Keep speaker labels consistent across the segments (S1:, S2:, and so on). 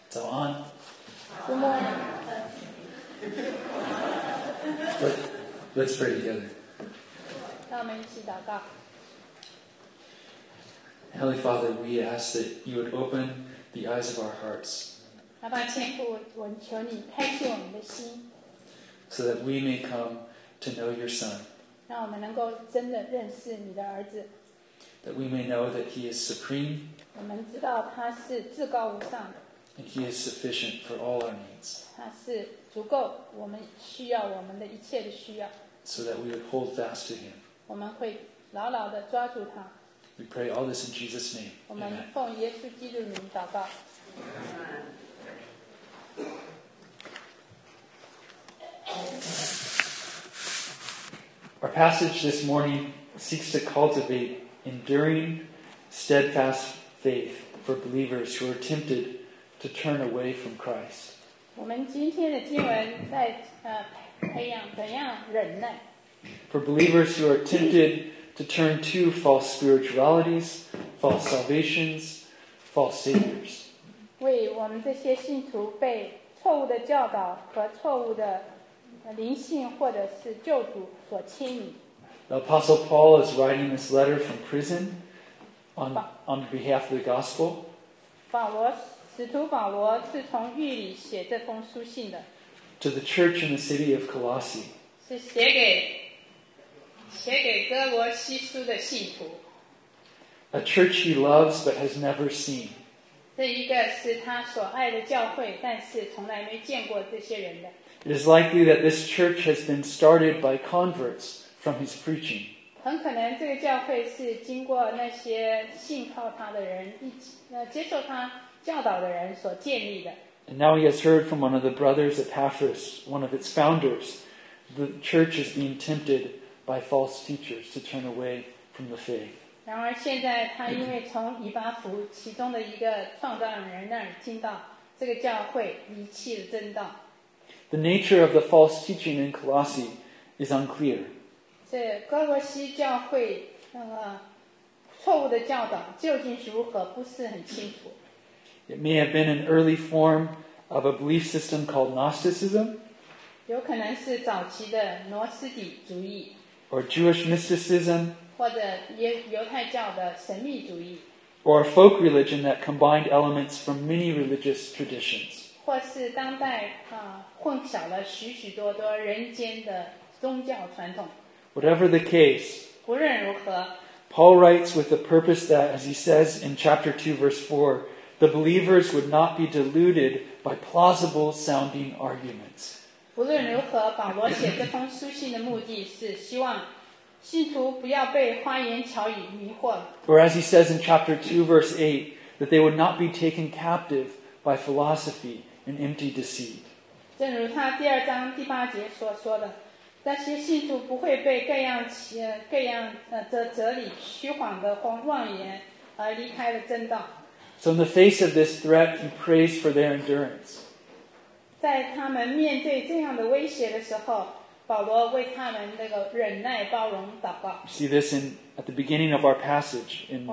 S1: 早安。
S2: Good morning.
S1: Let's pray together.
S2: 让我们一起祷告。
S1: Heavenly Father, we ask that you would open the eyes of our hearts
S2: 阿爸天父，我求你开启我们的心，
S1: so that we may come to know your Son,
S2: 让我们能够真的认识你的儿子。
S1: that we may know that he is supreme
S2: 我们知道他是至高无上的，
S1: and he is sufficient for all our needs,
S2: 他是足够我们需要我们的一切的需要，
S1: so that we would hold fast to him.
S2: 我们会牢牢的抓住他。
S1: We pray all this in Jesus' name.
S2: 我们
S1: Amen.
S2: 奉耶稣基督的名祷告。
S1: Our passage this morning seeks to cultivate enduring, steadfast faith for believers who are tempted to turn away from Christ.
S2: 我们今天的经文在培养怎样忍耐，
S1: For believers who are tempted to turn to false spiritualities, false salvations, false saviors.
S2: 为我们这些信徒被错误的教导和错误的灵性或者是救主所牵引。
S1: The Apostle Paul is writing this letter from prison on behalf of the gospel.
S2: 使徒保罗是从狱里写这封书信的，
S1: To the church in the city of Colossae.
S2: 是写给哥罗西书的信徒。
S1: A church he loves but has never seen.
S2: 这一个是他所爱的教会，但是从来没见过这些人的。
S1: It is likely that this church has been started by converts from his preaching.
S2: 很可能这个教会是经过那些信靠他的人接受他教导的人所建立的。
S1: And now he has heard from one of the brothers Epaphras, one of its founders. The church is being tempted by false teachers to turn away from the faith.
S2: 然而现在他因为从以巴弗其中的一个创造人那儿听到这个教会离弃了真道。
S1: The nature of the false teaching in Colossae is unclear.
S2: 这哥罗西教会错误的教导究竟是如何，不是很清楚。
S1: It may have been an early form of a belief system called Gnosticism,
S2: 有可能是早期的挪斯底主义，
S1: or Jewish mysticism,
S2: 或者犹太教的神秘主义，
S1: or a folk religion that combined elements from many religious traditions.
S2: 或是当代混淆了许许多多人间的宗教传统。
S1: Whatever the case,
S2: 无论如何，
S1: Paul writes with the purpose that, as he says in chapter 2, verse 4, the believers would not be deluded by plausible sounding arguments.
S2: 无论如何，保罗写这封书信的目的是希望信徒不要被花言巧语迷惑了。
S1: Or as he says in chapter 2, verse 8, that they would not be taken captive by philosophy and empty deceit.
S2: 正如他第2章第8节所说的，那些信徒不会被各样的哲理虚晃的妄言而离开了真道。
S1: So in the face of this threat, he prays for their endurance.
S2: 在他们面对这样的威胁的时候，保罗为他们那个忍耐包容祷告。
S1: You see this at the beginning of our passage in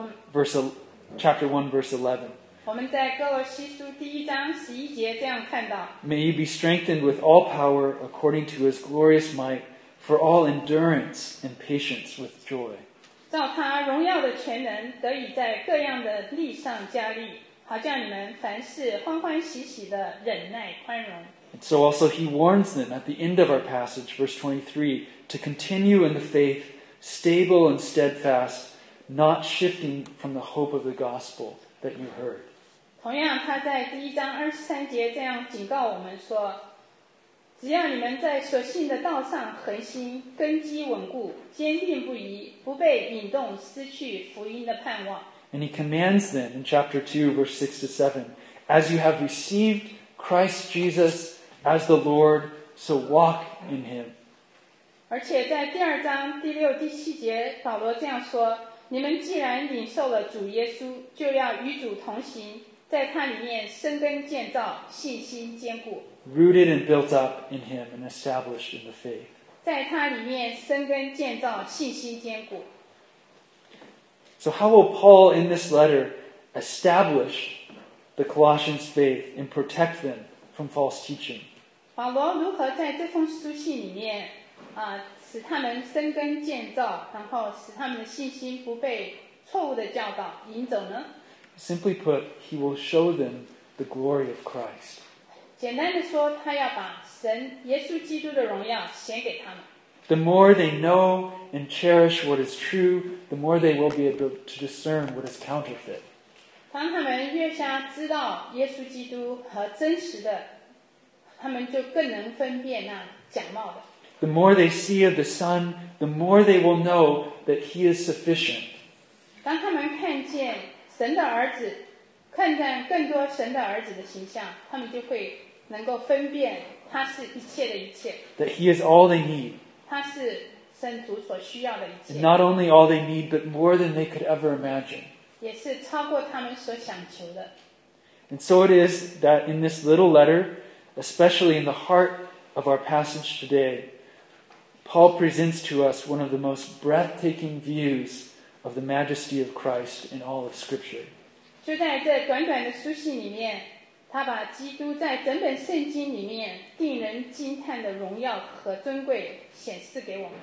S1: chapter 1, verse 11.
S2: 我们在哥罗西书第1章11节这样看到。
S1: May you be strengthened with all power according to his glorious might, for all endurance and patience with joy.
S2: 照他荣耀的全能，得以在各样的力上加力，好叫你们凡事欢欢喜喜的忍耐宽容。
S1: And so also he warns them at the end of our passage, verse 23, to continue in the faith, stable and steadfast, not shifting from the hope of the gospel that you heard.
S2: 同样，他在第1章23节这样警告我们说：只要你们在所信的道上恒心，根基稳固，坚定不移，不被引动，失去福音的盼望。
S1: And he commands them in chapter 2, verse 6 to 7, as you have received Christ Jesus as the Lord, so walk in him.
S2: 而且在第2章第6、第7节，保罗这样说：你们既然领受了主耶稣，就要与主同行，在他里面生根建造，信心坚固。
S1: Rooted and built up in him and established in the faith.
S2: 在他里面生根建造，信心坚固。
S1: So how will Paul in this letter establish the Colossians' faith and protect them from false teaching.
S2: 保罗如何在这封书信里面使他们生根建造，然后使他们的信心不被错误的教导引走呢？
S1: Simply put, he will show them the glory of Christ.
S2: 简单的说，他要把神耶稣基督的荣耀显给他们。
S1: The more they know and cherish what is true, the more they will be able to discern what is counterfeit.
S2: 当他们越加知道耶稣基督和真实的，他们就更能分辨那假冒的。
S1: The more they see of the Son, the more they will know that He is sufficient.
S2: 当他们看见神的儿子，看见更多神的儿子的形象，他们就会能够分辨他是一切的一切，
S1: That He is all they need.
S2: 他是神主所需要的一
S1: And
S2: 切，
S1: not only all they need, but more than they could ever imagine.
S2: 也是超过他们所想求的。
S1: And so it is that in this little letter, especially in the heart of our passage today, Paul presents to us one of the most breathtaking views of the majesty of Christ in all of Scripture.
S2: 就在这短短的书信里面，他把基督在整本圣经里面令人惊叹的荣耀和尊贵显示给我们。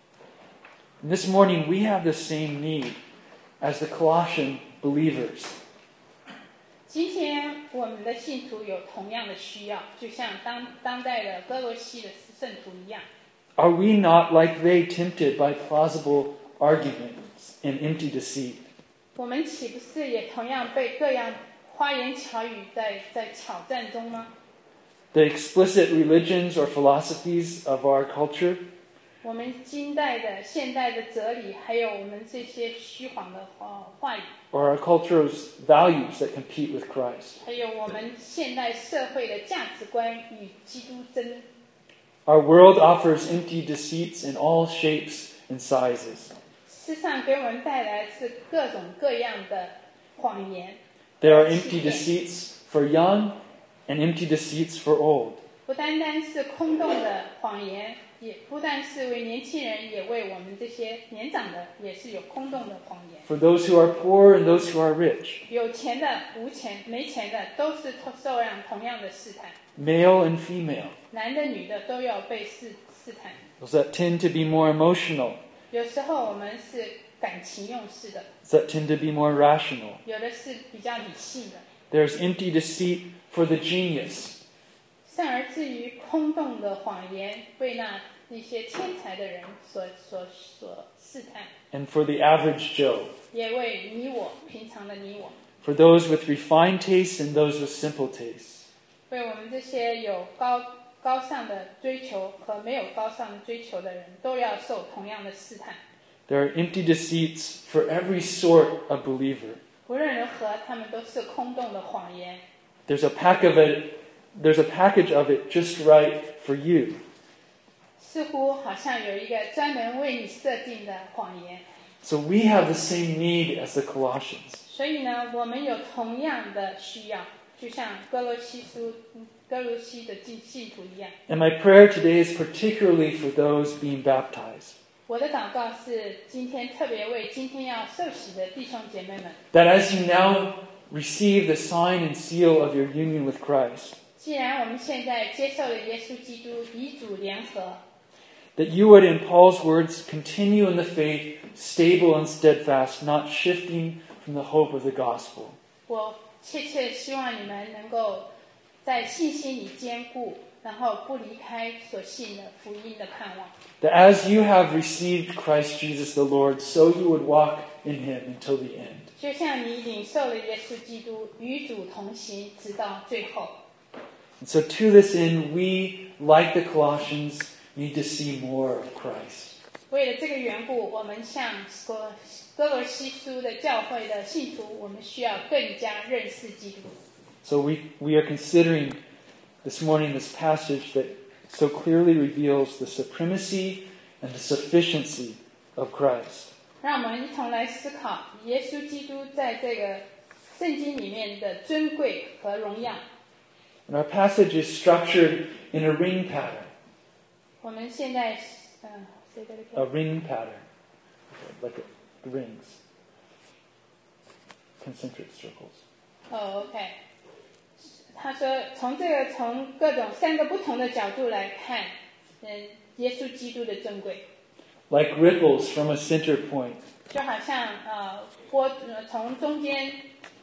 S1: And this morning we have the same need as the Colossian believers.
S2: 今天我们的信徒有同样的需要，就像当代的哥罗西的圣徒一样。
S1: Are we not like they, tempted by plausible arguments and empty deceit?
S2: 我们岂不是也同样被各样花言巧语在挑战中吗？
S1: The explicit religions or philosophies of our culture,
S2: 我们近代的现代的哲理，还有我们这些虚晃的话语，
S1: or our culture's values that compete with Christ.
S2: 还有我们现代社会的价值观与基督争。
S1: Our world offers empty deceits in all shapes and sizes.
S2: 世上给我们带来是各种各样的谎言。
S1: There are empty deceits for young and empty deceits for old.
S2: 不单单是空洞的谎言，也不但是为年轻人，也为我们这些年长的，也是有空洞的谎言。
S1: For those who are poor and those who are rich.
S2: 有钱的、无钱、没钱的，都是受让同样的试探。
S1: Male and female.
S2: 男的、女的都要被试探。
S1: Those that tend to be more emotional.
S2: 有时候我们是感情用事的，
S1: Those that tend to be more rational.
S2: 有的是比较理性的。
S1: There's empty deceit for the genius.
S2: 甚而至于空洞的谎言，为那些天才的人所试探，
S1: And for the average Joe.
S2: 也为你我平常的你我，
S1: For those with refined tastes and those with simple tastes.
S2: 为我们这些有高尚的追求和没有高尚的追求的人，都要受同样的试探。
S1: There are empty deceits for every sort of believer.
S2: 无论如何，他们都是空洞的谎言。
S1: There's a package of it just right for you.
S2: 似乎好像有一个专门为你设定的谎言。
S1: So we have the same need as the Colossians.
S2: 所以呢，我们有同样的需要，就像哥罗西的信徒一样。
S1: And my prayer today is particularly for those being baptized.
S2: 我的祷告是今天特别为今天要受洗的弟兄姐妹们，
S1: That as you now receive the sign and seal of your union with Christ,
S2: 既然我们现在接受了耶稣基督与主联合，
S1: that you would, in Paul's words, continue in the faith, stable and steadfast, not shifting from the hope of the gospel.
S2: 我切切希望你们能够在信心里坚固，然后不离开所信的福音的盼望。
S1: That as you have received Christ Jesus the Lord, so you would walk in him until the end.
S2: 就像你领受了耶稣基督，与主同行，直到最后。
S1: And so to this end, we, like the Colossians, need to see more of Christ.
S2: 为了这个缘故，我们像哥罗西书的教会的信徒，我们需要更加认识基督。
S1: So we are considering this morning this passage that so clearly reveals the supremacy and the sufficiency of Christ.
S2: 让我们一同来思考耶稣基督在这个圣经里面的尊贵和荣耀。
S1: And our passage is structured in a ring pattern.
S2: 我们现在
S1: A ring pattern. Like rings. Concentric circles.
S2: OK， 他说从各种3个不同的角度来看，耶稣基督的尊贵，
S1: like ripples from a center point.
S2: 就好像从中间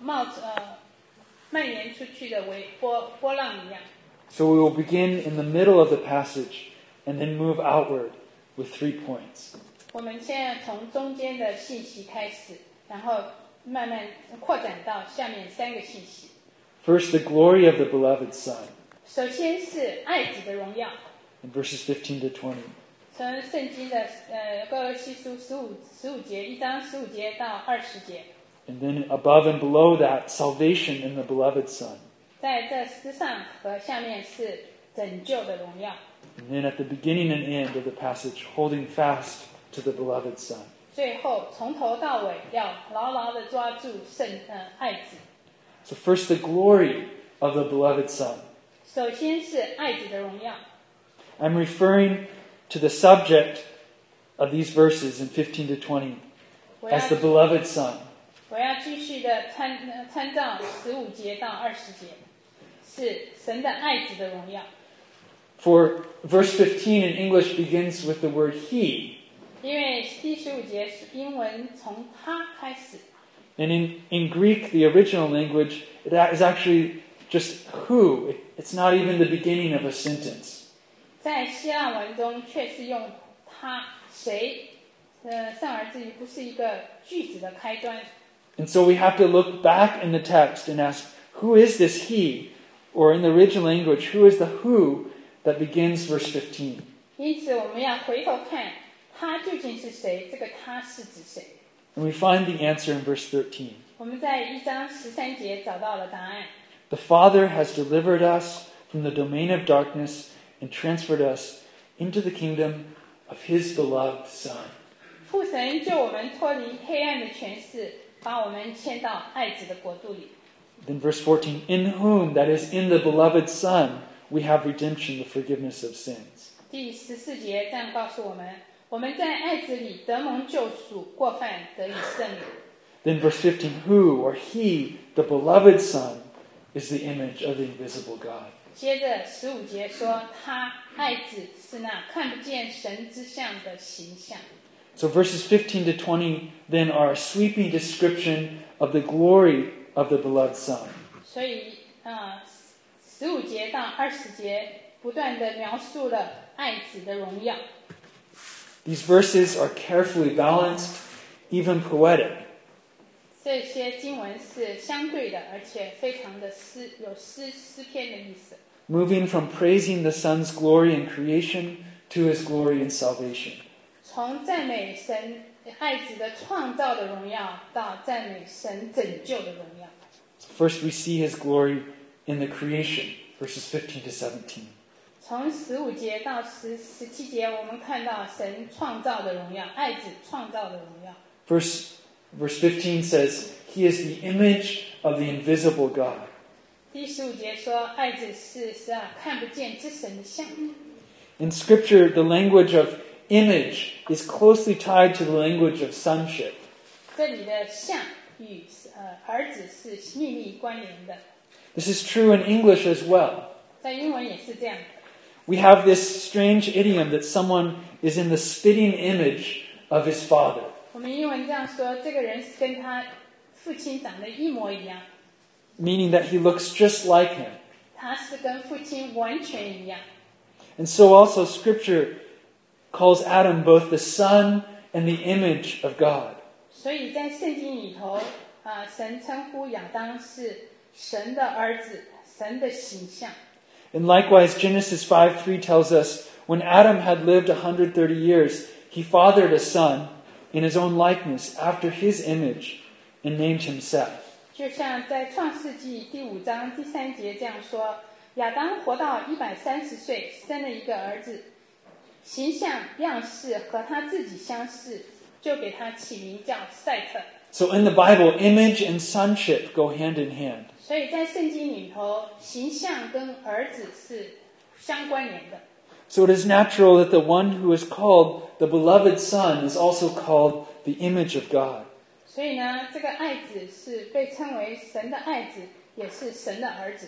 S2: 蔓延出去的波浪一样。
S1: So we will begin in the middle of the passage and then move outward with 3 points.
S2: 我们现在从中间的信息开始，然后慢慢扩展到下面3个信息。
S1: First, the glory of the beloved Son,
S2: 首先是爱子的荣耀，
S1: in verses 15 to 20.
S2: 从圣经的哥罗西书15节1章15节到20节。
S1: And then above and below that, salvation in the beloved Son.
S2: 在这之上和下面是拯救的荣耀。
S1: And then at the beginning and end of the passage, holding fast to the beloved Son.
S2: 最后从头到尾要牢牢地抓住爱子。
S1: So first, the glory of the beloved Son.
S2: 首先是爱子的荣耀。
S1: I'm referring to the subject of these verses in 15 to 20 as the beloved Son.
S2: 我要继续的参照15节到20节，是神的爱子的荣耀。
S1: For verse 15 in English begins with the word he.
S2: 因为第15节是英文从他开始，
S1: And in Greek, the original language, it is actually just who. It's not even the beginning of a sentence.
S2: 在希腊文中却是用他谁，上而至于不是一个句子的开端。
S1: And so we have to look back in the text and ask, who is this he? Or in the original language, who is the who that begins verse 15?
S2: 因此我们要回头看他究竟是谁，这个他是指谁。
S1: And we find the answer in verse 13.
S2: 我们在1章13节找到了答案。
S1: The Father has delivered us from the domain of darkness and transferred us into the kingdom of His beloved Son.
S2: 父神救我们脱离黑暗的权势，把我们迁到爱子的国度里。
S1: Then verse 14, in whom, that is, in the beloved Son, we have redemption, the forgiveness of sins.
S2: 第14节这样告诉我们，我们在爱子里得蒙救赎，过犯得以赦免。
S1: Then verse 15, who, or he, the beloved Son, is the image of the invisible God.
S2: 接着15节说，他爱子是那看不见神之相的形象。
S1: So verses 15 to 20 then are a sweeping description of the glory of the beloved Son.
S2: 所以15节到20节不断的描述了爱子的荣耀。
S1: These verses are carefully balanced, even poetic.
S2: 这些经文是相对的，而且非常的有诗篇的意思。
S1: Moving from praising the Son's glory in creation to His glory in salvation.
S2: 从赞美神爱子的创造的荣耀，到赞美神拯救的荣耀。
S1: First we see His glory in the creation, verses 15 to 17.
S2: 从15节到17节，我们看到神创造的荣耀，爱子创造的荣耀。
S1: Verse 15 says, He is the image of the invisible God.
S2: 第15节说，爱子是看不见之神的像。
S1: In Scripture, the language of image is closely tied to the language of sonship.
S2: 这里的像与儿子是密密关联的。
S1: This is true in English as well.
S2: 在英文也是这样的。
S1: We have this strange idiom that someone is in the spitting image of his father.
S2: 我们英文这样说，这个人是跟他父亲长得一模一样。
S1: Meaning that he looks just like him.
S2: 他是跟父亲完全一样。
S1: And so also Scripture calls Adam both the son and the image of God.
S2: 所以在圣经里头，神称呼亚当是神的儿子，神的形象。
S1: And likewise, Genesis 5:3 tells us, when Adam had lived 130 years, he fathered a son in his own likeness, after his image, and named him Seth.
S2: 就像在创世纪第5章第3节这样说，亚当活到130岁，生了一个儿子，形象样式和他自己相似，就给他起名叫赛特。
S1: So in the Bible, image and sonship go hand in hand.
S2: 所以在圣经里头，形象跟儿子是相关联的。
S1: So it is natural that the one who is called the beloved Son is also called the image of God.
S2: 所以呢，这个爱子是被称为神的爱子，也是神的儿子。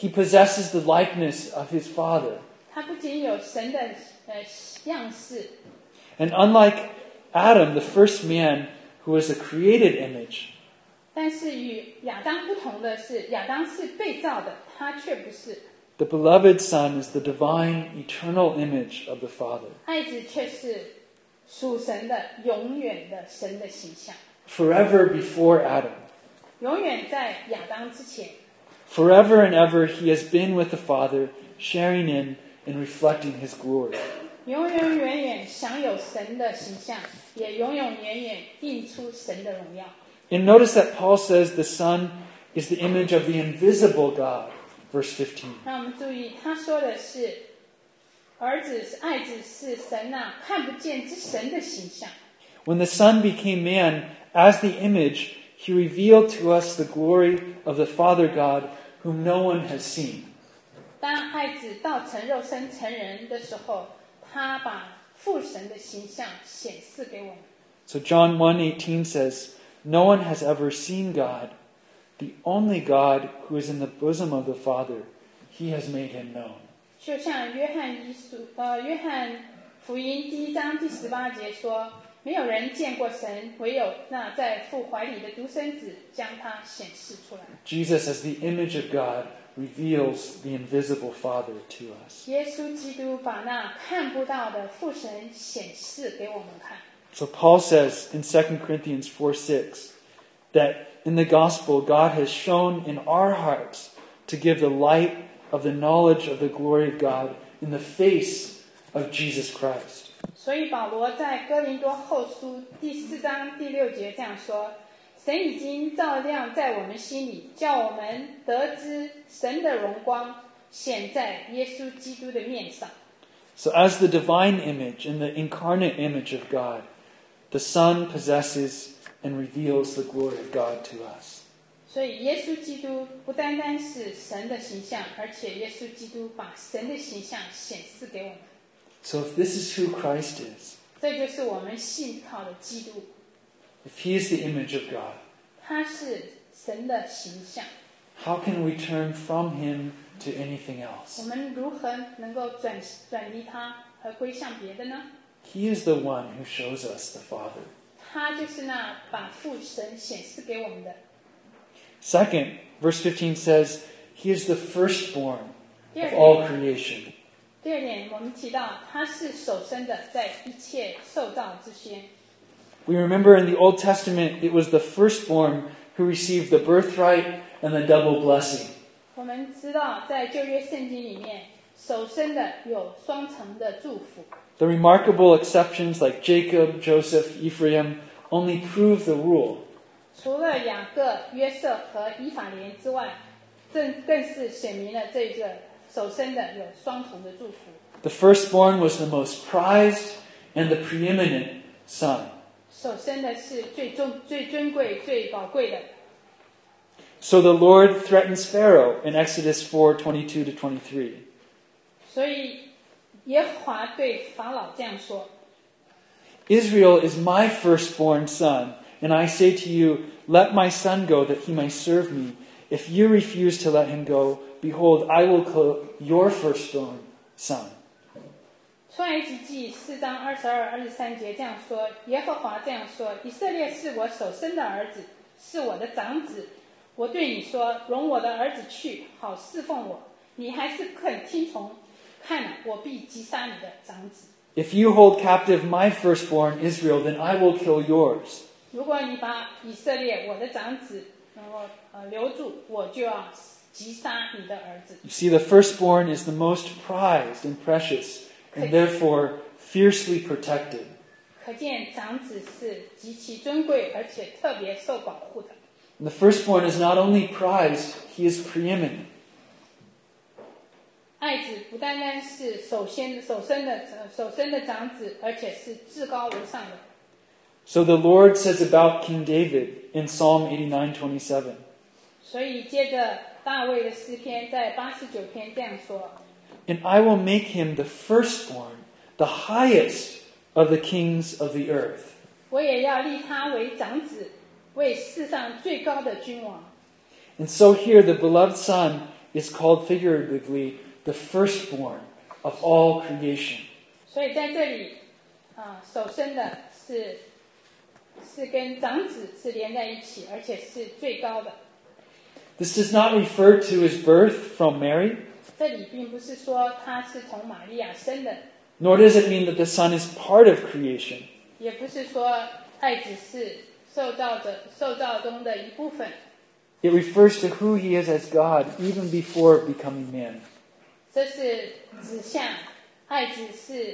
S1: he possesses the likeness of his Father.
S2: 他不仅有神的样式，
S1: And unlike Adam, the first man who was a created image,
S2: 但是与亚当不同的是，亚当是被造的，他却不是。
S1: the beloved Son is the divine, eternal image of the Father.
S2: 爱子却是属神的、永远的神的形象，
S1: Forever before Adam.
S2: 永远在亚当之前。
S1: Forever and ever he has been with the Father, sharing in and reflecting his glory.
S2: 永永远远享有神的形象，也永永远远映出神的荣耀。
S1: And notice that Paul says the Son is the image of the invisible God, verse 15.
S2: 那我们注意，他说的是儿子是爱子是神看不见之神的形象。
S1: When the Son became man, as the image, he revealed to us the glory of the Father God, whom no one has seen.
S2: 当爱子道成肉身成人的时候，他把父神的形象显示给我们。
S1: So John 1:18 says, "No one has ever seen God. The only God who is in the bosom of the Father, he has made him known."
S2: 就像约翰福音1章第18节说，没有人见过神，唯有那在父怀里的独生子将他显示出来。
S1: Jesus, as the image of God, reveals the invisible Father to us.
S2: 耶稣基督把那看不到的父神显示给我们看。
S1: So Paul says in 2 Corinthians 4:6 that in the gospel God has shone in our hearts to give the light of the knowledge of the glory of God in the face of Jesus Christ.
S2: 所以保罗在哥林多后书第4章第6节这样说：神已经照亮在我们心里，叫我们得知神的荣光显在耶稣基督的面上。
S1: So as the divine image and the incarnate image of God, the Son possesses and reveals the glory of God to us.
S2: 所以耶稣基督不单单是神的形象，而且耶稣基督把神的形象显示给我们。
S1: So if this is who Christ is,
S2: 这就是我们信靠的基督，
S1: if he is the image of God,
S2: 他是神的形象。
S1: how can we turn from him to anything
S2: 我
S1: else?
S2: 们如何能够转离他而归向别的呢？
S1: He is the one who shows us the Father.
S2: 他就是那把父神显示给我们的。
S1: Second, verse 15 says, he is the firstborn
S2: 第二
S1: of all
S2: 点，
S1: creation.
S2: 第二点，我们提到他是首生的，在一切受造之先。
S1: We remember in the Old Testament, it was the firstborn who received the birthright and the double blessing.
S2: 我们知道，在旧约圣经里面，首生的有双层的祝福。
S1: The remarkable exceptions like Jacob, Joseph, Ephraim only prove the rule.
S2: 除了雅各、约瑟和以法莲之外，更是显明了这个首生的有双重的祝福。
S1: The firstborn was the most prized and the preeminent son.
S2: 首生的是最尊贵、最宝贵的。
S1: So the Lord threatens Pharaoh in Exodus 4:22 to 23.
S2: 所以耶和华对法老这样说：
S1: Israel is my firstborn son, and I say to you, let my son go that he may serve me. If you refuse to let him go, behold, I will kill your firstborn son.
S2: 出埃及记4章22、23节这样说：耶和华这样说，以色列是我首生的儿子，是我的长子。我对你说，容我的儿子去，好侍奉我。你还是不肯听从，看了，我必击杀你的长子。
S1: If you hold captive my firstborn Israel, then I will kill yours.
S2: 如果你把以色列我的长子能够留住，我就要击杀你的儿子。
S1: You see, the firstborn is the most prized and precious, and therefore fiercely protected.
S2: 可见长子是极其尊贵，而且特别受保护的。
S1: And the firstborn is not only prized, he is preeminent.
S2: 爱子不单单是首生的长子，而且是至高无上的。
S1: So the Lord says about King David in Psalm 89:27.
S2: 所以接着大卫的诗篇在89篇这样说：
S1: And I will make him the firstborn, the highest of the kings of the earth.
S2: 我也要立他为长子，为世上最高的君王。
S1: And so here the beloved Son is called figuratively the firstborn of all creation.
S2: 所以在这里首生的是跟长子是连在一起，而且是最高的。
S1: This does not refer to his birth from Mary,
S2: 这里并不是说他是从玛利亚生的，
S1: nor does it mean that the Son is part of creation.
S2: 也不是说爱子是受造中的一部分。
S1: It refers to who he is as God even before becoming man.
S2: 这是指向爱子是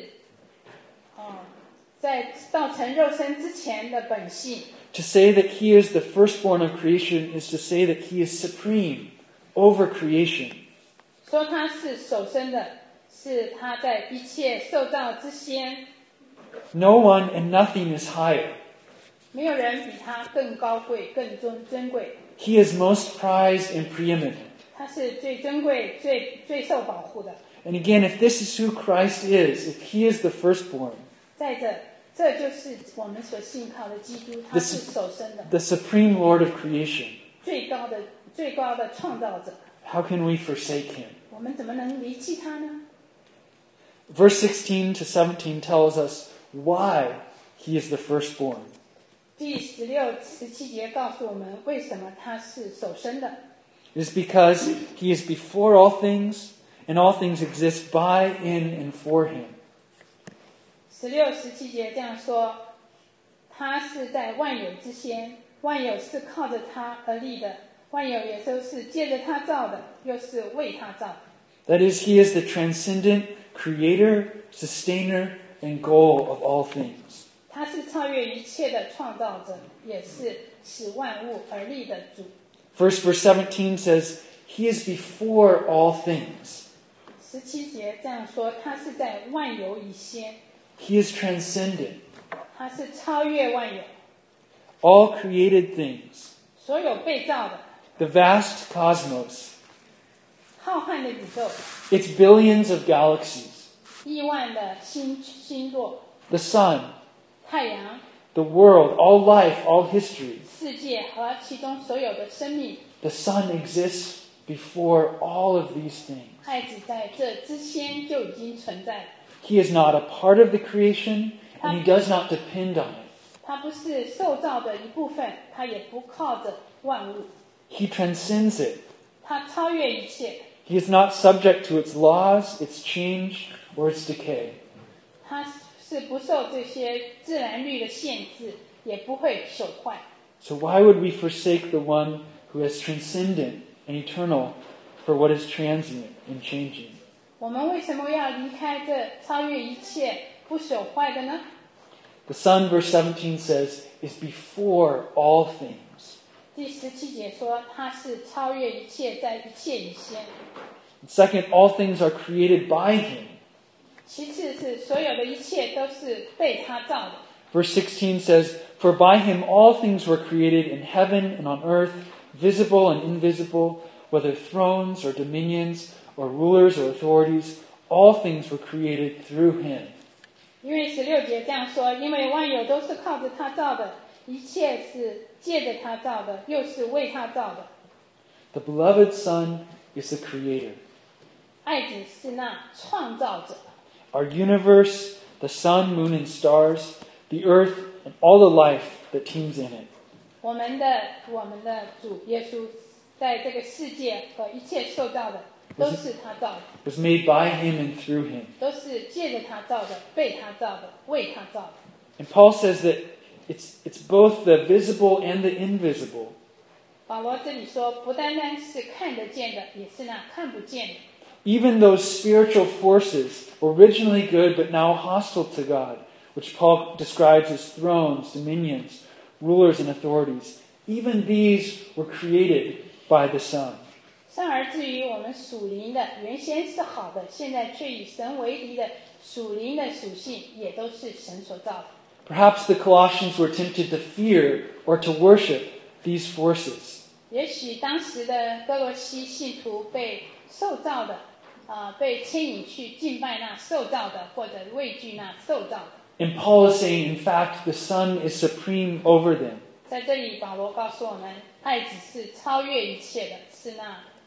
S2: 在道成肉身之前的本性。
S1: To say that he is the firstborn of creation is to say that he is supreme over creation.
S2: 说他是首生的，是他在一切受造之先。
S1: No one and nothing is higher.
S2: 没有人比他更高贵、更尊贵。
S1: He is most prized and preeminent.
S2: 他是最珍贵、最受保护的。
S1: And again, if this is who Christ is, if he is the firstborn,
S2: 再者，这就是我们所信靠的基督，他是首生的，
S1: the supreme Lord of creation,
S2: 最高的创造者。
S1: how can we forsake him?
S2: 我们怎么能离弃他呢？
S1: Verse 16 to 17 tells us why he is the firstborn.
S2: 第16、17节告诉我们为什么他是首生的。
S1: It is because he is before all things, and all things exist by, in, and for him.
S2: 16、17节这样说，他是在万有之先，万有是靠着他而立的，万有也都是借着他造的，又是为他造的。
S1: That is, he is the transcendent creator, sustainer, and goal of all things.
S2: 他是超越一切的创造者，也是使万物而立的主。
S1: First, verse 17 says, he is before all things.
S2: 17节这样说，他是在万有以先，
S1: He is transcendent.
S2: 他是超越万有，
S1: All created things,
S2: 所有被造的
S1: the vast cosmos,
S2: 浩瀚的宇宙，
S1: its billions of galaxies,
S2: 亿万的星座，
S1: the sun,
S2: 太阳，
S1: the world, all life, all history.
S2: 世界和其中所有的生命。
S1: The Son exists before all of these things.
S2: 爱子在这之先就已经存在了，
S1: He is not a part of the creation, and he does not depend on it.
S2: 他不是受造的一部分，他也不靠着万物，
S1: He transcends it.
S2: 他超越一切，
S1: He is not subject to its laws, its change, or its decay.
S2: 他是不受这些自然律的限制，也不会朽坏。
S1: So why would we forsake the one who is transcendent and eternal for what is transient and changing?
S2: 我们为什么要离开这超越一切、不朽坏的呢？
S1: The Son, verse 17 says, is before all things.
S2: 第17节说，他是超越一切，在一切以先。
S1: And second, all things are created by him.
S2: 其次是所有的一切都是被他造的。
S1: Verse 16 says, For by him all things were created in heaven and on earth, visible and invisible, whether thrones or dominions or rulers or authorities, all things were created through him.
S2: 因为16节这样说，因为万有都是靠着他造的，一切是借着他造的，又是为他造的。
S1: The beloved Son is the creator.
S2: 爱子是那创造者，
S1: Our universe, the sun, moon, and stars, the earth, and all the life that teems in it.
S2: 我们的主耶稣，在这个世界和一切受造的，都是他造的，
S1: Was made by him and through him.
S2: 都是借着他造的，被他造的，为他造的。
S1: And Paul says that it's both the visible and the invisible.
S2: 保罗这里说，不单单是看得见的，也是那看不见的。
S1: Even those spiritual forces, originally good but now hostile to God, which Paul describes as thrones, dominions, rulers, and authorities, even these were created by the Son.
S2: 甚而至于我们属灵的，原先是好的，现在却与神为敌的属灵的属性，也都是神所造的。
S1: Perhaps the Colossians were tempted to fear or to worship these forces.
S2: 也许当时的哥罗西信徒被受造的，被牵引去敬拜那受造的，或者畏惧那受造的。
S1: And Paul is saying, in fact, the Son is supreme over them.
S2: 在这里，保罗告诉我们，爱子是超越一切的，是那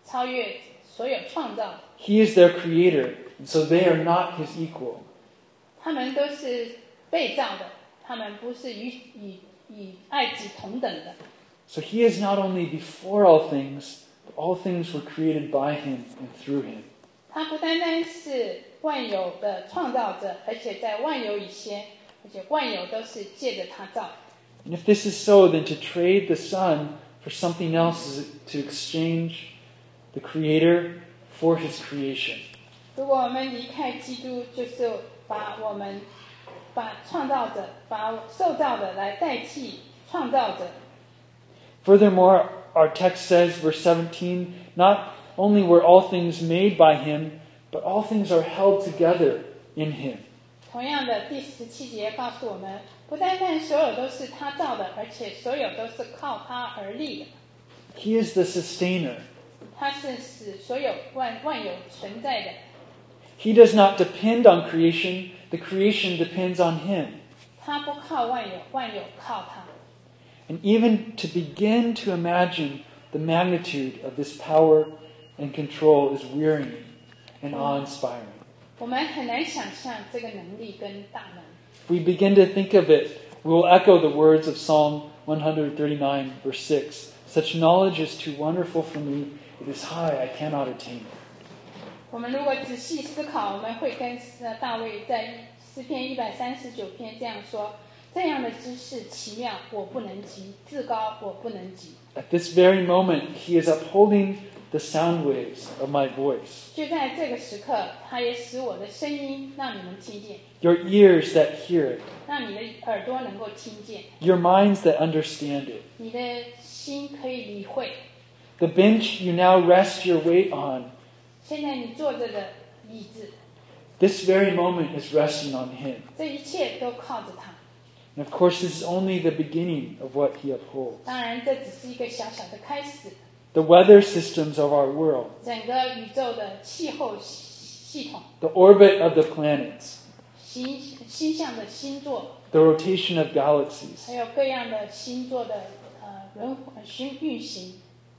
S2: 超越所有创造的。
S1: He is their creator, and so they are not his equal.
S2: 他们都是被造的，他们不是与爱子同等的。
S1: So he is not only before all things, but all things were created by him and through him.
S2: 他不单单是万有的创造者，而且在万有以前，而且万有都是借着他造。
S1: And if this is so, then to trade the Son for something else is to exchange the Creator for his creation.
S2: 如果我们离开基督，就是把创造者、把受造的来代替创造者。
S1: Furthermore, our text says, verse 17, not only were all things made by him, but all things are held together in him.
S2: 同样的，第17节告诉我们，不单单所有都是他造的，而且所有都是靠他而立的。
S1: He is the sustainer.
S2: 他是使所有万有存在的。
S1: He does not depend on creation. The creation depends on him.
S2: 他不靠万有，万有靠他。
S1: And even to begin to imagine the magnitude of this power and control is wearying and awe-inspiring.
S2: 我们很难想象这个能力跟大能。
S1: If we begin to think of it, we will echo the words of Psalm 139, verse 6. Such knowledge is too wonderful for me. It is high, I cannot attain it.
S2: 我们如果仔细思考，我们会跟大卫在诗篇139篇这样说：这样的知识奇妙，我不能及；至高，我不能及。
S1: At this very moment, he is upholding the sound waves of my voice.
S2: 就在这个时刻，他也使我的声音让你们听见，
S1: Your ears that hear it.
S2: 让你的耳朵能够听见，
S1: Your minds that understand it.
S2: 你的心可以理会。
S1: The bench you now rest your weight on.
S2: 现在你坐着的椅子，
S1: This very moment is resting on him.
S2: 这一切都靠着他。
S1: And of course, this is only the beginning of what he upholds.
S2: 当然，这只是一个小小的开始。
S1: The weather systems of our world,
S2: 整个宇宙的气候系统，
S1: the orbit of the planets,
S2: 星象的星座，
S1: the rotation of galaxies,
S2: 还有各样的星座的运行，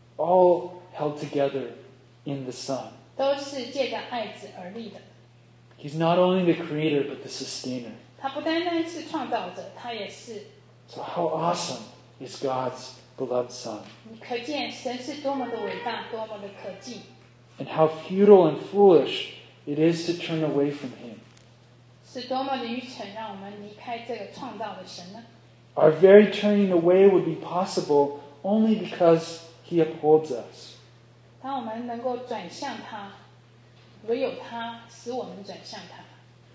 S1: all held together in the Son.
S2: 都是借着爱子而立的。
S1: He's not only the creator, but the sustainer.
S2: 他不单单是创造者，他也是。
S1: So how awesome is God's beloved Son?
S2: 你可见神是多么的伟大，多么的可敬，
S1: And how futile and foolish it is to turn away from him.
S2: 是多么的愚蠢，让我们离开这个创造的神呢？
S1: Our very turning away would be possible only because he upholds us.
S2: 当我们能够转向他，唯有他使我们转向他。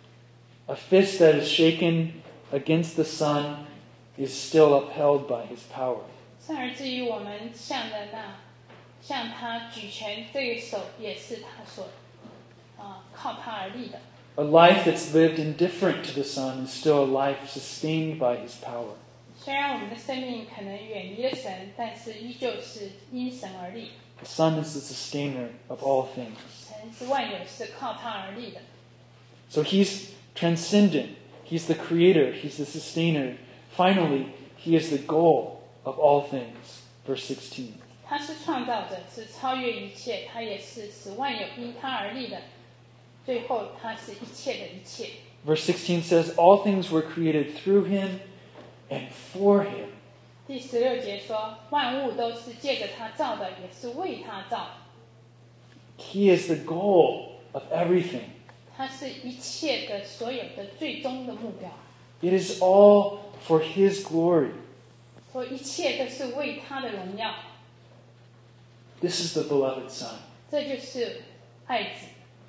S1: A fist that is shaken against the Son is still upheld by his power.
S2: 甚而至于我们向他举拳，这个手也是他所靠他而立的。
S1: A life that's lived indifferent to the Son is still a life sustained by his power.
S2: 虽然我们的生命可能远离了神，但是依旧是因神而立。
S1: The Son is the sustainer of all things.
S2: 神是万有，是靠他而立的。
S1: So he's transcendent. He's the creator. He's the sustainer. Finally, he is the goal of all things. Verse 16.
S2: 他是创造者，是超越一切，他也是使万有因他而立的。最后，他是一切的一切。
S1: Verse 16 says, all things were created through him and for him.
S2: 第16节说，万物都是借着他造的，也是为他造的。
S1: He is the goal of everything.
S2: 他是一切的所有的最终的目标。
S1: It is all for his glory.
S2: 说一切都是为他的荣耀。
S1: This is the beloved Son.
S2: 这就是爱子。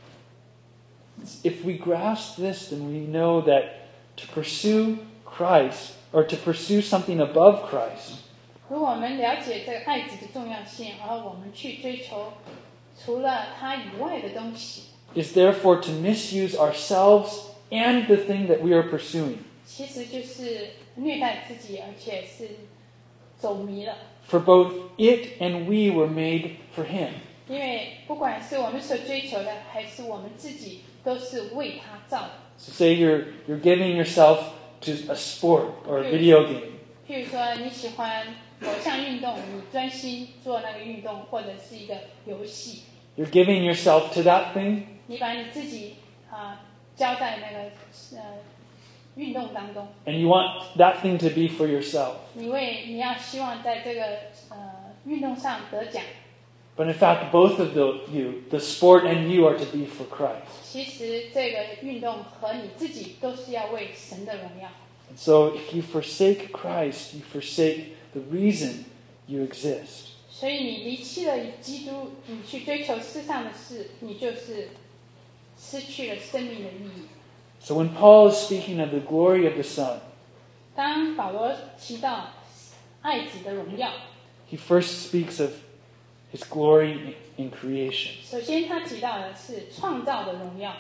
S1: If we grasp this, then we know that to pursue Christ, or to pursue something above Christ,
S2: 如果我们了解这个爱子的重要性，而我们去追求除了他以外的东西，
S1: is therefore to misuse ourselves and the thing that we are pursuing.
S2: 其实就是虐待自己，而且是走迷了。
S1: For both it and we were made for him.
S2: 因为不管是我们所追求的，还是我们自己，都是为他造的。
S1: So say you're giving yourself to a sport or a video game.
S2: 譬如说，你喜欢某项运动，你专心做那个运动，或者是一个游戏，
S1: You're giving yourself to that thing,
S2: 你把你自己交在那个运动当中，
S1: and you want that thing to be for yourself.
S2: 你要希望在这个运动上得奖。
S1: But in fact, both of you, the sport and you, are to be for Christ.
S2: 其实这个运动和你自己都是要为神的荣耀。
S1: And so if you forsake Christ, you forsake the reason you exist.
S2: 所以你离弃了基督，你去追求世上的事，你就是失去了生命的意义。
S1: So when Paul is speaking of the glory of the Son,
S2: 当保罗提到爱子的荣耀，
S1: he first speaks of his glory in creation.
S2: 首先他提到的是创造的荣耀，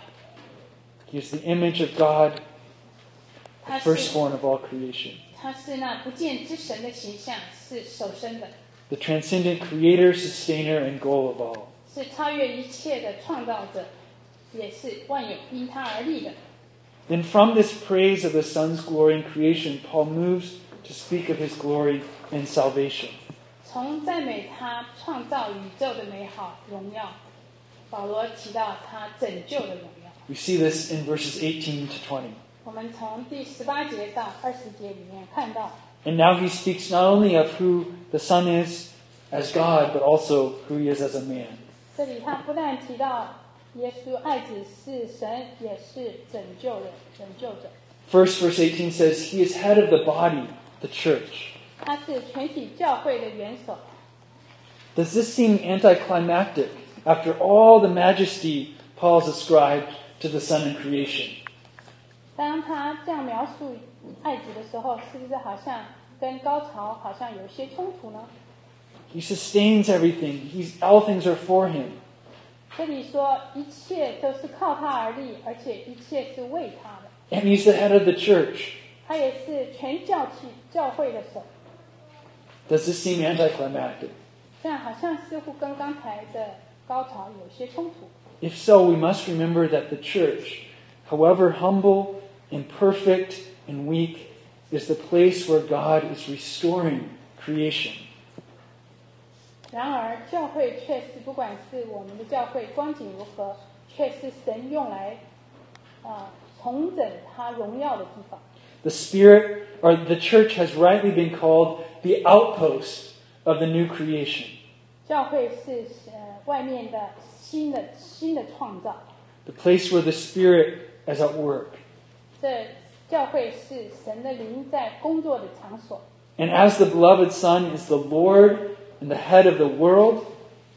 S1: He is the image of God,
S2: 他
S1: the
S2: 是
S1: firstborn of all creation.
S2: 他是那不见之神的形象，是首生的，
S1: The transcendent creator, sustainer, and goal of all.
S2: 是超越一切的创造者，也是万有因他而立的。
S1: Then from this praise of the Son's glory in creation, Paul moves to speak of his glory in salvation.
S2: 从赞美他创造宇宙的美好荣耀，保罗提到他拯救的荣耀。
S1: We see this in verses 18 to 20.
S2: 我们从第18节到20节里面看到，
S1: And now he speaks not only of who the Son is as God, but also who he is as a man.
S2: 这里他不但提到耶稣爱子是神，也是拯救者。
S1: First, verse 18 says, he is head of the body, the church.
S2: 他是全体教会的元首。
S1: Does this seem anticlimactic after all the majesty Paul has ascribed to the Son in creation?
S2: 当他这样描述爱子的时候，是不是好像跟高潮好像有些冲突呢？
S1: He sustains everything. All things are for him.
S2: 这里说一切都是靠他而立，而且一切是为他的。
S1: And he's the head of the church.
S2: 他也是全教会的手。
S1: Does this seem anticlimactic?
S2: 这样好像似乎跟刚才的高潮有些冲突。
S1: If so, we must remember that the church, however humble, imperfect, and weak, is the place where God is restoring creation.
S2: 然而，教会却是不管是我们的教会光景如何，却是神用来重整他荣耀的地方。
S1: The Spirit, or the church, has rightly been called the outpost of the new creation.
S2: 教会是外面的新的创造，
S1: The place where the Spirit is at work.
S2: 这教会是神的灵在工作的场所。
S1: And as the beloved Son is the Lord and the head of the world,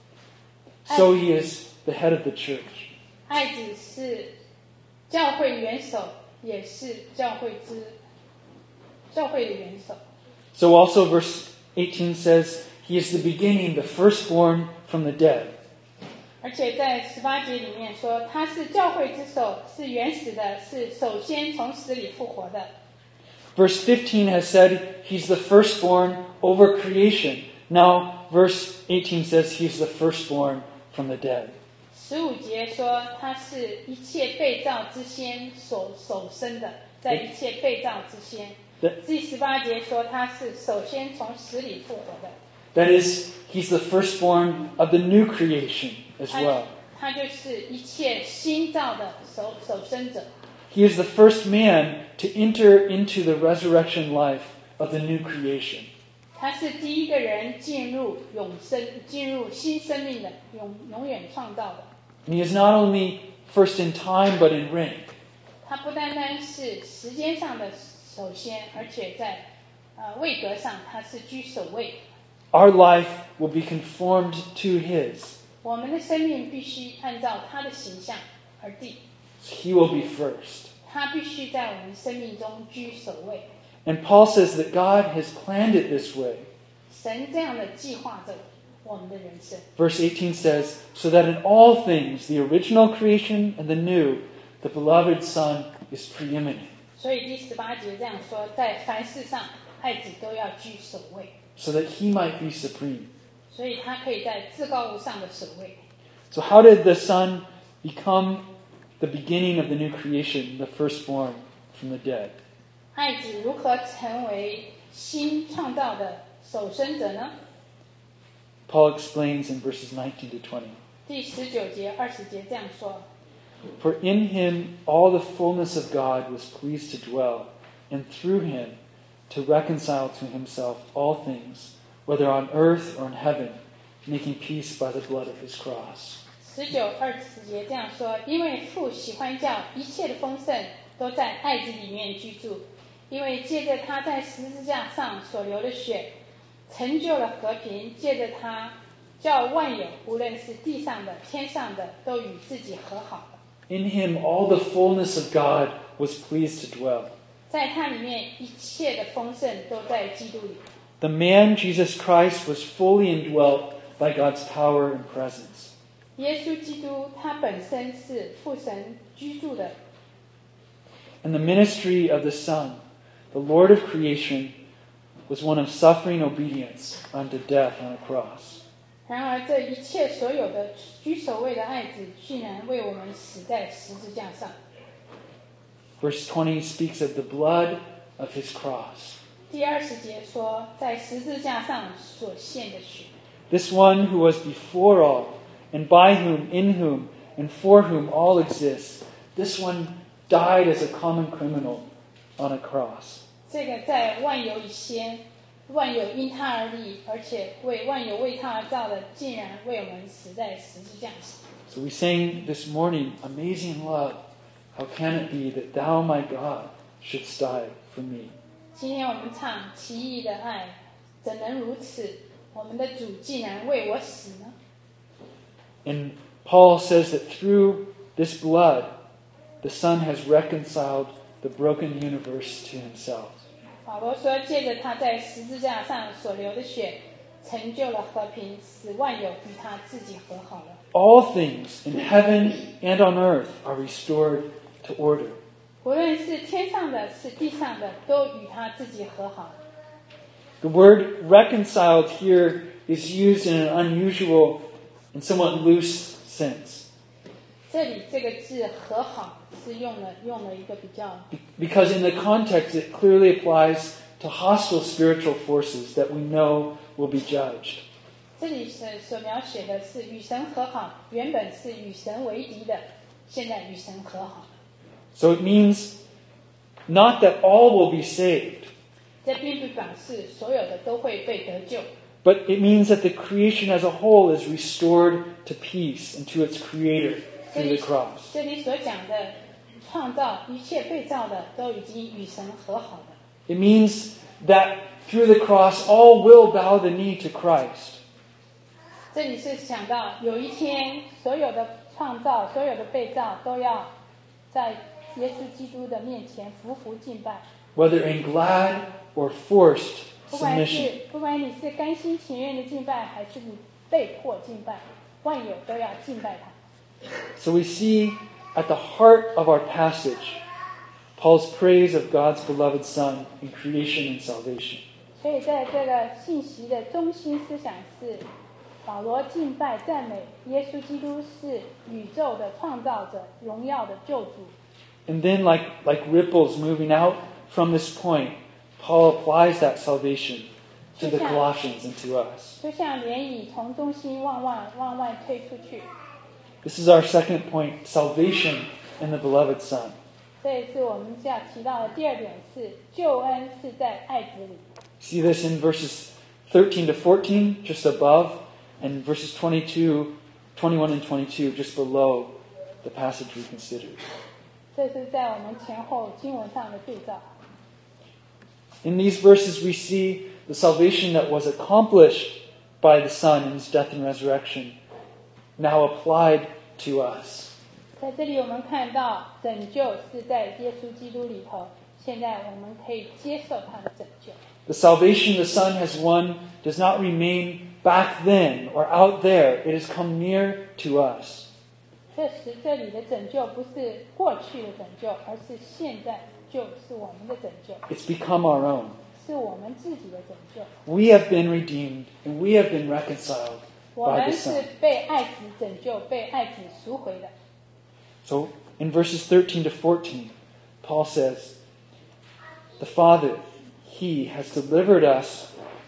S1: so he is the head of the church.
S2: 爱子是教会元首，也是教会的元首。
S1: So also verse 18 says, he is the beginning, the firstborn from the dead.
S2: 而且在18节里面说，他是教会之首，是原始的，是首先从死里复活的。
S1: Verse 15 has said he's the firstborn over creation. Now verse 18 says he's the firstborn from the dead.
S2: 15节说他是一切被造之先首生的，在一切被造之先。第18节说他是首先从死里复活的。
S1: That is, he's the firstborn of the new creation as well.
S2: 他就是一切新造的首生者。
S1: He is the first man to enter into the resurrection life of the new creation.
S2: 他是第一个人进入永生、进入新生命的永远创造的。
S1: And he is not only first in time, but in rank.
S2: 他不单单是时间上的首先，而且在位格上他是居首位。
S1: Our life will be conformed to his.
S2: 我们的生命必须按照他的形象而定。
S1: He will be first.
S2: 他必须在我们生命中居首位。
S1: And Paul says that God has planned it this way.
S2: 神这样的计划着我们的人生。
S1: Verse 18 says, so that in all things, the original creation and the new, the beloved Son is preeminent.
S2: 所以第18节这样说，在凡事上，爱子都要居首位，
S1: So that he might be supreme.
S2: 所以他可以在至高无上的首位。
S1: So how did the Son become the beginning of the new creation, the firstborn from the dead?
S2: 爱子如何成为新创造的守生者呢？
S1: Paul explains in verses 19 to 20.
S2: 第19节、20节这样说。
S1: For in him all the fullness of God was pleased to dwell, and through him to reconcile to himself all things, whether on earth or in heaven, making peace by the blood of his cross.
S2: 19、20节这样说：因为父喜欢叫一切的丰盛都在爱子里面居住，因为借着他在十字架上所流的血，成就了和平，借着他叫万有，无论是地上的、天上的，都与自己和好了。
S1: In him all the fullness of God was pleased to dwell.
S2: 在他里面一切的丰盛都在基督里。
S1: The man Jesus Christ was fully indwelt by God's power and presence.
S2: 耶稣基督他本身是父神居住的，
S1: And the ministry of the Son, the Lord of creation, was one of suffering obedience unto death on a cross.
S2: 然而这一切所有的居首位的爱子，竟然为我们死在十字架上。
S1: Verse 20 speaks of the blood of his cross.
S2: 第20节说，在十字架上所献的血。
S1: This one who was before all, and by whom, in whom, and for whom all exists, this one died as a common criminal on a cross.
S2: 这个在万有以先，万有因他而立，而且万有为他而造的，竟然为我们死在十字架上。
S1: So we sang this morning, Amazing love, how can it be that thou, my God, shouldst die for me?
S2: 今天我们唱奇异的爱，怎能如此？我们的主竟然为我死呢？
S1: And Paul says that through this blood, the Son has reconciled the broken universe to himself.
S2: 保罗说，借着他在十字架上所流的血，成就了和平，使万有与他自己和好了。
S1: All things in heaven and on earth are restored to order.
S2: 无论是天上的，是地上的，都与他自己和好。
S1: The word reconciled here is used in an unusual and somewhat loose sense.
S2: 这里这个字和好是用了一个比较，
S1: Because in the context, it clearly applies to hostile spiritual forces that we know will be judged.
S2: 这里所描写的是与神和好，原本是与神为敌的，现在与神和好。
S1: So it means not that all will be saved,
S2: 这并不表示所有的都会被得救，
S1: but it means that the creation as a whole is restored to peace and to its creator
S2: 这
S1: through
S2: 里
S1: the cross.
S2: 这里所讲的创造一切被造的都已经与神和好了。
S1: It means that through the cross, all will bow the knee to Christ.
S2: 这里是想到有一天，所有的创造、所有的被造都要在耶稣基督的面前匍匐敬拜。
S1: Whether in glad or forced
S2: 不管
S1: submission.
S2: 你是甘心情愿的敬拜，还是你被迫敬拜，万有都要敬拜他。
S1: So we see at the heart of our passage Paul's praise of God's beloved Son in creation and salvation.
S2: 所以在这个信息的中心思想是，保罗敬拜赞美耶稣基督是宇宙的创造者，荣耀的救主。
S1: And then like ripples moving out from this point, Paul applies that salvation to the Colossians and to us.
S2: 就像涟漪从中心往外推出去。
S1: This is our second point, salvation in the beloved Son.
S2: 这也是我们要提到的第二点是，救恩是在爱子里。
S1: See this in verses 13 to 14, just above, and verses 21 and 22, just below the passage we considered.
S2: 这是在我们前后经文上的对照。
S1: In these verses we see the salvation that was accomplished by the Son in his death and resurrection, now applied to us.
S2: 在这里我们看到拯救是在耶稣基督里头，现在我们可以接受他的拯救。
S1: The salvation the Son has won does not remain back then or out there. It has come near to us.
S2: 这里的拯救不是过去的拯救，而是现在就是我们的拯救，
S1: It's become our own.
S2: 是我们自己的拯救。
S1: We have been redeemed and we have been reconciled
S2: 我
S1: by
S2: 们
S1: the
S2: 是
S1: Son.
S2: 被爱子拯救、被爱子赎回的。
S1: So in verses 13 to 14, Paul says, The Father, He has delivered us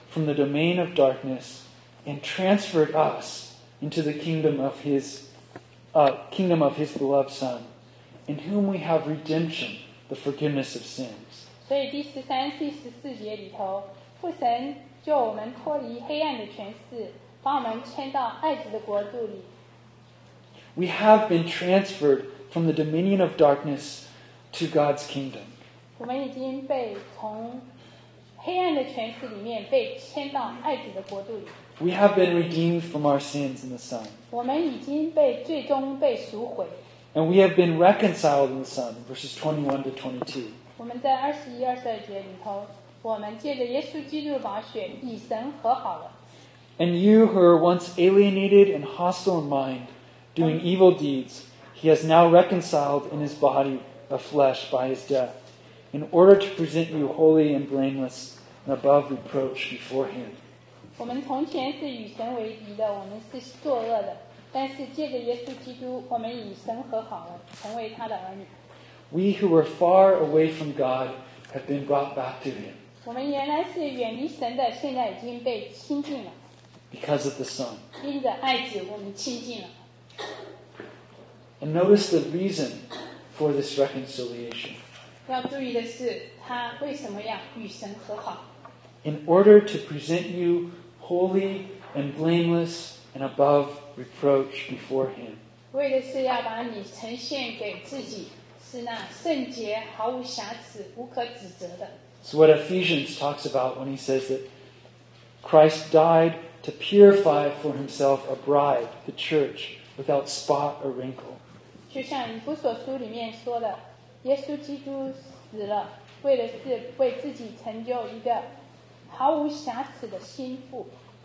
S1: from the domain of darkness and transferred us into the kingdom of his beloved Son, in whom we have redemption, the forgiveness of sins.
S2: 所以第13、第14节里头，父神救我们脱离黑暗的权势，把我们迁到爱子的国度里。
S1: We have been transferred from the dominion of darkness to God's kingdom.
S2: 我们已经被从黑暗的权势里面被迁到爱子的国度里。
S1: We have been redeemed from our sins in the Son.
S2: 我们已经最终被赎回。
S1: And we have been reconciled in the Son, verses 21 to 22.
S2: 我们在21、22节里头，我们借着耶稣基督的宝血与神和好了。
S1: And you who were once alienated and hostile in mind, doing evil deeds, he has now reconciled in his body of flesh by his death, in order to present you holy and blameless and above reproach before him.
S2: 我们从前是与神为敌的，我们是作恶的，但是借着耶稣基督，我们与神和好了，成为他的儿女。
S1: We who were far away from God have been brought back to him
S2: 我们原来是远离神的，现在已经被亲近了。
S1: because of the Son.
S2: 因着爱子，我们亲近了。
S1: And notice the reason for this reconciliation.
S2: 要注意的是，他为什么要与神和好？
S1: In order to present you holy and blameless and above reproach before him.
S2: 为的是要把你呈现给自己，是那圣洁、毫无瑕疵、无可指责的。
S1: It's what Ephesians talks about when he says that Christ died to purify for himself a bride, the church, without spot or wrinkle.
S2: 就像以弗所书里面说的，耶稣基督死了，为的是为自己成就一个毫无瑕疵的心腹。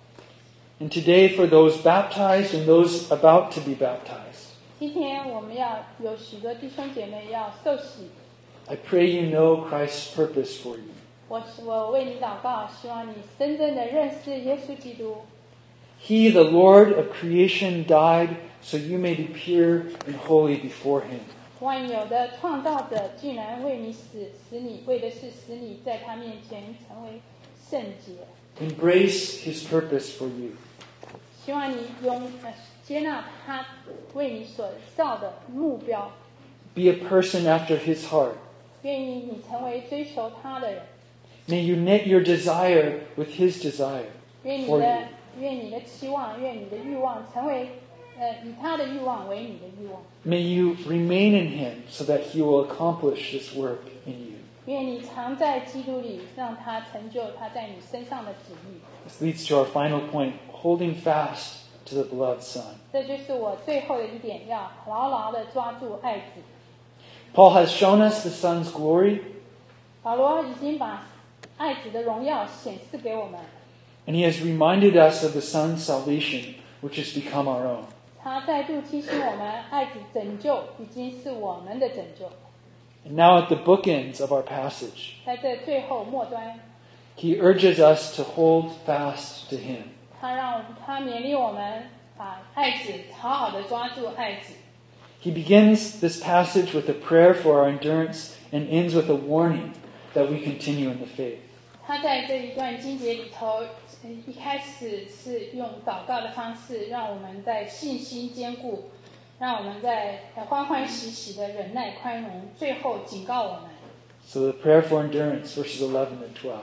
S1: And today, for those baptized and those about to be baptized,
S2: 今天我们要有许多弟兄姐妹要受洗，
S1: I pray you know Christ's purpose for you.
S2: 我为你祷告，希望你真正的认识耶稣基督。
S1: He, the Lord of creation, died so you may be pure and holy before him.
S2: 万有的创造者竟然为你死，为的是使你在他面前成为圣洁。
S1: Embrace his purpose for you.
S2: 希望你接纳他为你所造的目标，
S1: Be a person after his heart.
S2: 愿意你成为追求他的人。
S1: May you knit your desire with his desire
S2: 愿你
S1: for
S2: 的
S1: you.
S2: 愿你的期望，愿你的欲望成为以他的欲望为你的欲望。
S1: May you remain in him so that he will accomplish this work in you.
S2: 愿你常在基督里，让他成就他在你身上的旨意。
S1: This leads to our final point, holding fast to the beloved Son.
S2: 这就是我最后的一点，要牢牢地抓住爱子。
S1: Paul has shown us the Son's glory,
S2: 保罗已经把爱子的荣耀显示给我们，
S1: and he has reminded us of the Son's salvation, which has become our own.
S2: 他再度提醒我们，爱子拯救已经是我们的拯救。
S1: And now at the bookends of our passage,
S2: 在这最后末端，
S1: he urges us to hold fast to him.
S2: 他勉励我们把爱子好好的抓住爱子。
S1: He begins this passage with a prayer for our endurance and ends with a warning that we continue in the faith.
S2: 他在这一段经节里头，一开始是用祷告的方式，让我们在信心坚固，让我们在欢欢喜喜的忍耐宽容，最后警告我们。
S1: So the prayer for endurance, verses 11 and 12.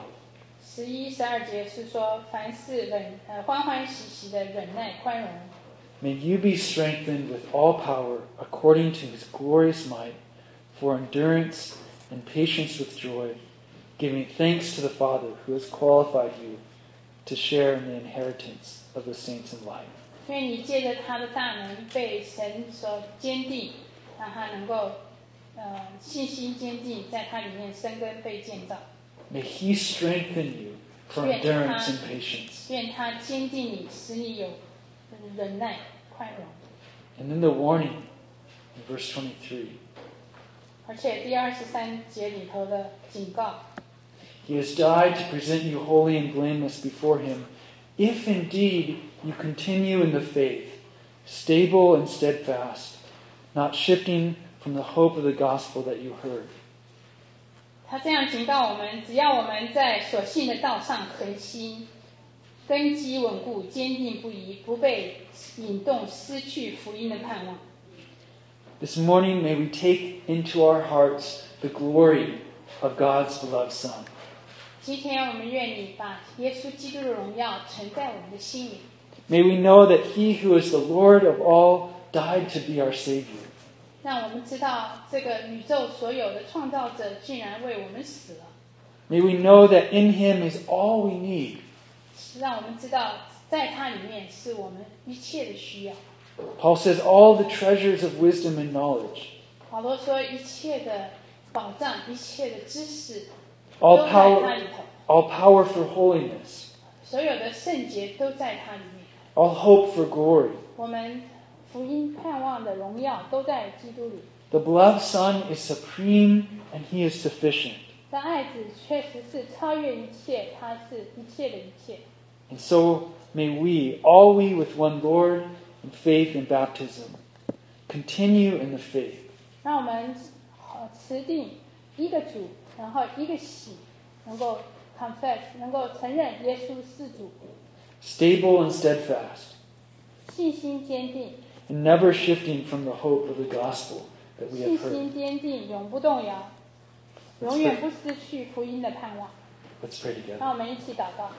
S2: 11、12节是说，凡事欢欢喜喜的忍耐宽容。
S1: May you be strengthened with all power according to his glorious might, for endurance and patience with joy, giving thanks to the Father who has qualified you to share in the inheritance of the saints in light.
S2: 愿你借着他的大能被神所坚定，让他能够信心坚定，在他里面生根被建造。
S1: May he strengthen you for endurance and patience.
S2: 愿他坚定你，使你有忍耐宽容。
S1: And then the warning in verse 23.
S2: 而且第23节里头的警告，
S1: He has died to present you holy and blameless before him, if indeed you continue in the faith, stable and steadfast, not shifting from the hope of the gospel that you heard.
S2: 他这样警告我们：只要我们在所信的道上恒心， 根基稳固，坚定不移，不被引动，失去福音的盼望。
S1: This morning, may we take into our hearts the glory of God's beloved Son.
S2: 今天我们愿你把耶稣基督的荣耀存在我们的心里。
S1: May we know that He who is the Lord of all died to be our Savior.
S2: 让我们知道这个宇宙所有的创造者竟然为我们死了。
S1: May we know that in Him is all we need.
S2: 让我们知道在他里面是我们一切的需要。
S1: Paul says all the treasures of wisdom and knowledge,
S2: 保罗说一切的宝藏，一切的知识
S1: all
S2: 都在他里
S1: power,
S2: 头，
S1: all power for holiness,
S2: 所有的圣洁都在他里面。
S1: all hope for glory.
S2: 我们福音盼望的荣耀都在基督里。
S1: The beloved Son is supreme and He is sufficient.
S2: 这爱子确实是超越一切，他是一切的一切。
S1: And so may we, all we with one Lord in faith and baptism, continue in the faith.
S2: 让我们持定一个主，然后一个喜，能够 confess， 能够承认耶稣是主，
S1: Stable and steadfast,
S2: 信心坚定，
S1: and never shifting from the hope of the gospel that we
S2: 信
S1: have heard.
S2: 心坚定，永不动摇，永远不失去福音的盼望。
S1: Let's pray together.
S2: 让我们一起祷告。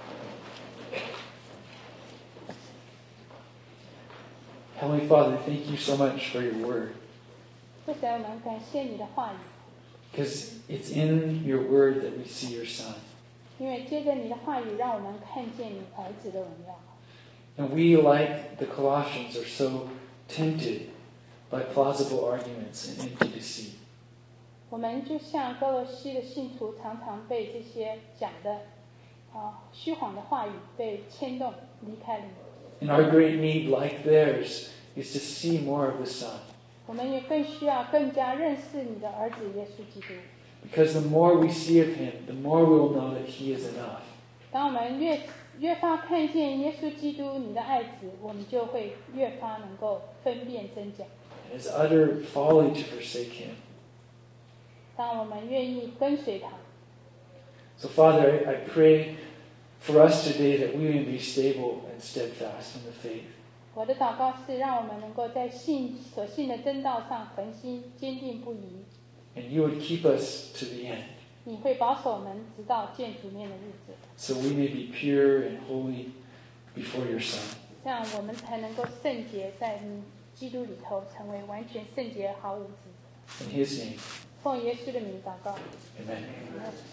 S1: Heavenly Father, thank you so much for your word,
S2: 父神，我们感谢你的话语，
S1: because it's in your word that we see your Son.
S2: 因为接着你的话语，让我们看见你儿子的荣耀。
S1: And we, like the Colossians, are so tempted by plausible arguments and empty deceit.
S2: 我们就像哥罗西的信徒，常常被这些讲的虚谎的话语被牵动，离开了你。
S1: And our great need, like theirs, is to see more of the Son.
S2: 我们也更需要更加认识你的儿子耶稣基督。
S1: Because the more we see of Him, the more we will know that He is enough.
S2: 当我们越发看见耶稣基督你的爱子，我们就会越发能够分辨真假。
S1: It is utter folly to forsake Him.
S2: 当我们愿意跟随他，
S1: So, Father, I pray for us today that we may be stable and steadfast in the faith.
S2: 我的祷告是让我们能够在所信的真道上恒心，坚定不移。
S1: And you would keep us to the end,
S2: 你会保守我们直到见主面的日子，
S1: so we may be pure and holy before your Son.
S2: 这样我们才能够圣洁，在你基督里头成为完全圣洁、毫无指责。
S1: In His name,
S2: 奉耶稣的名祷告。
S1: amen.